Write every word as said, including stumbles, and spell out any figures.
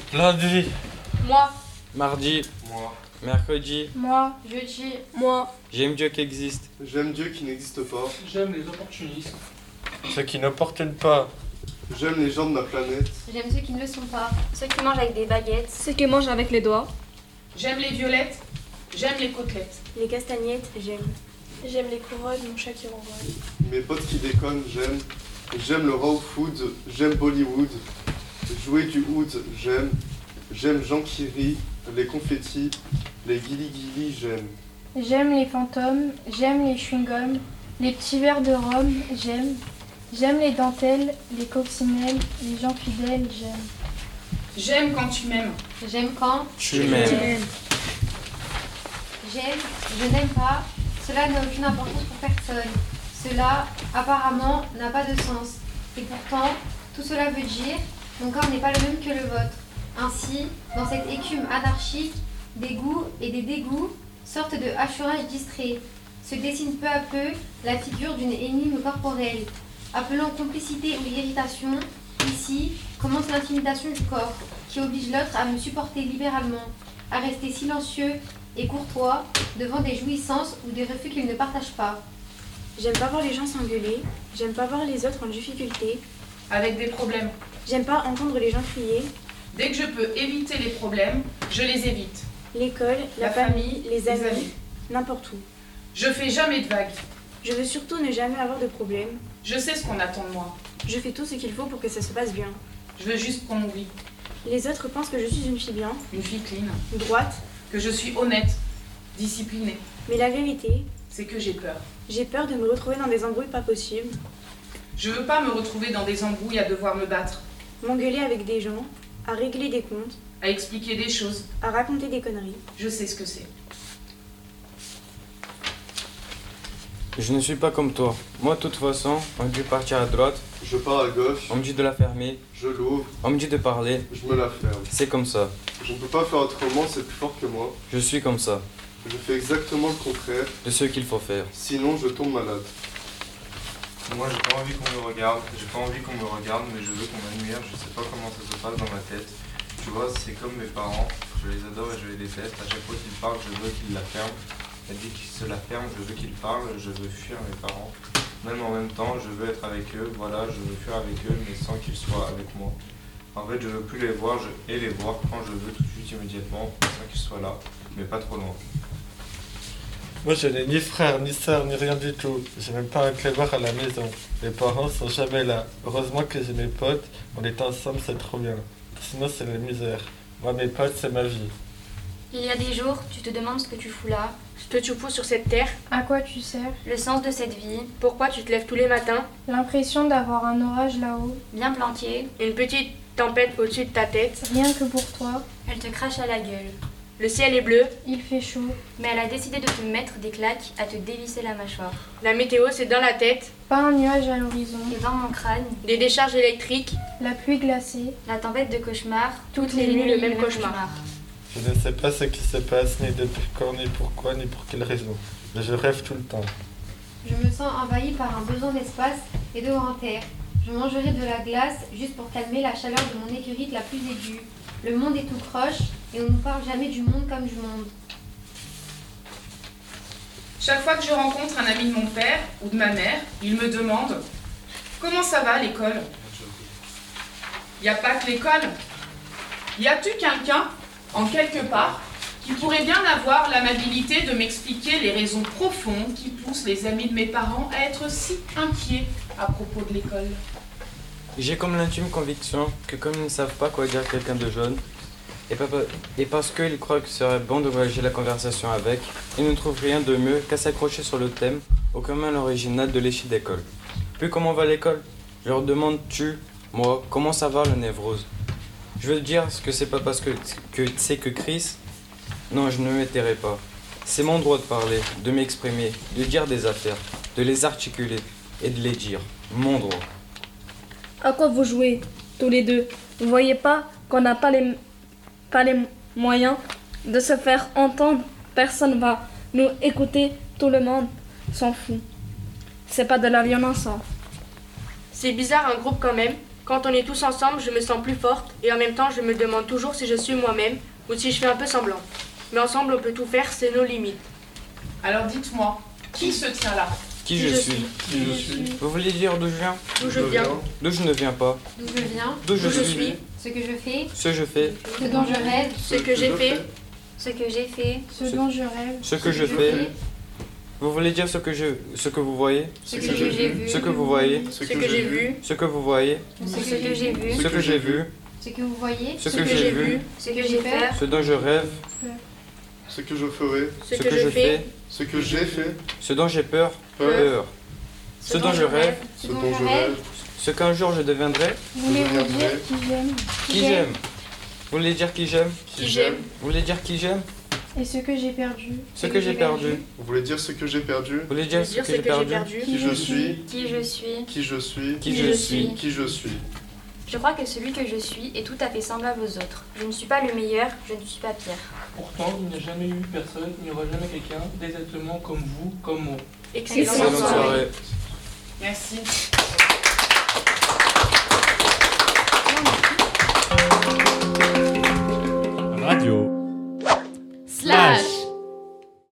Lundi. Moi. Mardi. Moi. Mercredi. Moi. Jeudi. Moi. J'aime Dieu qui existe. J'aime Dieu qui n'existe pas. J'aime les opportunistes. Ceux qui n'opportunent pas. J'aime les gens de ma planète. J'aime ceux qui ne le sont pas. Ceux qui mangent avec des baguettes. Ceux qui mangent avec les doigts. J'aime les violettes. J'aime les côtelettes. Les castagnettes, j'aime. J'aime les couronnes, mon chat qui renvoie. Mes potes qui déconnent, j'aime. J'aime le raw food, j'aime Bollywood. Jouer du oud, j'aime. J'aime Jean qui rit, les confettis, les guili-guili, j'aime. J'aime les fantômes, j'aime les chewing-gums, les petits verres de rhum, j'aime. J'aime les dentelles, les coccinelles, les gens fidèles, j'aime. J'aime quand tu m'aimes. J'aime quand Tu m'aimes. J'aime, je n'aime pas. Cela n'a aucune importance pour personne. Cela, apparemment, n'a pas de sens. Et pourtant, tout cela veut dire mon corps n'est pas le même que le vôtre. Ainsi, dans cette écume anarchique, des goûts et des dégoûts, sorte de hachurage distrait, se dessine peu à peu la figure d'une énigme corporelle. Appelant complicité ou irritation, ici commence l'intimidation du corps, qui oblige l'autre à me supporter libéralement, à rester silencieux et courtois devant des jouissances ou des refus qu'il ne partage pas. J'aime pas voir les gens s'engueuler, j'aime pas voir les autres en difficulté, Avec des problèmes. j'aime pas entendre les gens crier, Dès que je peux éviter les problèmes, je les évite. l'école, la, La famille, famille, les les amis, amis. n'importe où. Je fais jamais de vagues. Je veux surtout ne jamais avoir de problème, Je sais ce qu'on attend de moi. je fais tout ce qu'il faut pour que ça se passe bien. Je veux juste qu'on m'oublie. Les autres pensent que je suis une fille bien, Une fille clean. droite, Que je suis honnête. Disciplinée. mais la vérité, C'est que j'ai peur. j'ai peur de me retrouver dans des embrouilles pas possibles, Je veux pas me retrouver dans des embrouilles à devoir me battre. m'engueuler avec des gens, à régler des comptes, À expliquer des choses. à raconter des conneries. Je sais ce que c'est. Je ne suis pas comme toi. Moi, de toute façon, on me dit de partir à droite, Je pars à gauche, on me dit de la fermer, je l'ouvre, on me dit de parler. je me la ferme. C'est comme ça. Je ne peux pas faire autrement, c'est plus fort que moi. Je suis comme ça. Je fais exactement le contraire, De ce qu'il faut faire. sinon je tombe malade. Moi, j'ai pas envie qu'on me regarde. J'ai pas envie qu'on me regarde, mais je veux qu'on m'admire. Je sais pas comment ça se passe dans ma tête. Tu vois, c'est comme mes parents. Je les adore et je les déteste. À chaque fois qu'ils parlent, je veux qu'ils la ferment. Et dès qu'ils se la ferment, je veux qu'ils parlent. Je veux fuir mes parents. Même en même temps, je veux être avec eux. Voilà, je veux fuir avec eux, mais sans qu'ils soient avec moi. En fait, je veux plus les voir je... et les voir quand je veux, tout de suite, immédiatement, sans qu'ils soient là, mais pas trop loin. Moi, je n'ai ni frère, ni sœur, ni rien du tout. J'ai même pas un clébar à la maison. Mes parents sont jamais là. Heureusement que j'ai mes potes. On est ensemble, c'est trop bien. Sinon, c'est la misère. Moi, mes potes, c'est ma vie. Il y a des jours, tu te demandes ce que tu fous là, Ce que tu fous sur cette terre, À quoi tu sers? le sens de cette vie, pourquoi tu te lèves tous les matins, L'impression d'avoir un orage là-haut, bien planquée, une petite tempête au-dessus de ta tête, rien que pour toi. elle te crache à la gueule. le ciel est bleu, Il fait chaud, Mais elle a décidé de te mettre des claques, à te dévisser la mâchoire. la météo c'est dans la tête, pas un nuage à l'horizon, Et dans mon crâne, des décharges électriques, la pluie glacée, la tempête de cauchemar, toutes les nuits le même cauchemar. Je ne sais pas ce qui se passe, ni depuis quand, ni pourquoi, ni pour quelle raison. Mais je rêve tout le temps. Je me sens envahie par un besoin d'espace et de grand air. Je mangerai de la glace juste pour calmer la chaleur de mon écurite la plus aiguë. Le monde est tout croche et on ne nous parle jamais du monde comme du monde. Chaque fois que je rencontre un ami de mon père ou de ma mère, il me demande « Comment ça va à l'école ?» Il n'y a pas que l'école. Y a-tu quelqu'un, en quelque part, qui pourrait bien avoir l'amabilité de m'expliquer les raisons profondes qui poussent les amis de mes parents à être si inquiets à propos de l'école? J'ai comme l'intime conviction que comme ils ne savent pas quoi dire à quelqu'un de jeune, et, pas- et parce qu'ils croient que ce serait bon de voyager la conversation avec, ils ne trouvent rien de mieux qu'à s'accrocher sur le thème au commun original de l'échec d'école. Puis comment va l'école? Je leur demande tu, moi, comment ça va le névrose? Je veux dire ce que c'est pas parce que, que c'est que Chris. Non, je ne me tairai pas. C'est mon droit de parler, de m'exprimer, de dire des affaires, de les articuler et de les dire. Mon droit. À quoi vous jouez, tous les deux? Vous voyez pas qu'on n'a pas les, pas les moyens de se faire entendre? Personne va nous écouter, tout le monde s'en fout. C'est pas de la violence, hein. C'est bizarre un groupe quand même Quand on est tous ensemble, je me sens plus forte et en même temps, je me demande toujours si je suis moi-même ou si je fais un peu semblant. Mais ensemble, on peut tout faire, c'est nos limites. Alors dites-moi, qui se tient là? Qui je suis? Qui je suis? Vous voulez dire d'où je viens? D'où je viens, D'où je ne viens pas? D'où je viens, D'où je d'où je suis? suis, ce que je fais, Ce que je fais, ce dont je rêve, ce que j'ai fait, ce que j'ai fait, Ce dont je rêve, ce que je fais. Vous voulez dire ce que je, ce que vous voyez? ce que j'ai vu, Ce que vous voyez? ce que j'ai vu, Ce que vous voyez? ce que j'ai vu, Ce que j'ai vu? ce que vous voyez, Ce que j'ai vu? ce que j'ai fait, Ce dont je rêve? Ce que je ferai, ce que je fais, ce que j'ai fait, Ce dont j'ai peur? Peur. Peur. Ce dont je rêve? ce dont je rêve, Ce qu'un jour je deviendrai? voulez-vous dire qui j'aime Qui j'aime? Vous voulez dire qui j'aime? qui j'aime, Vous voulez dire qui j'aime? et ce que j'ai perdu. Ce que j'ai perdu? Vous voulez dire ce que j'ai perdu? Vous voulez dire ce dire que j'ai perdu? Qui je suis? qui je suis, Qui je suis? Qui je suis? Qui je suis? Je crois que celui que je suis est tout à fait semblable aux autres. Je ne suis pas le meilleur, je ne suis pas pire. Pourtant, il n'y a jamais eu personne, il n'y aura jamais quelqu'un d'exactement comme vous, comme moi. excellente Excellente soirée. soirée. Merci.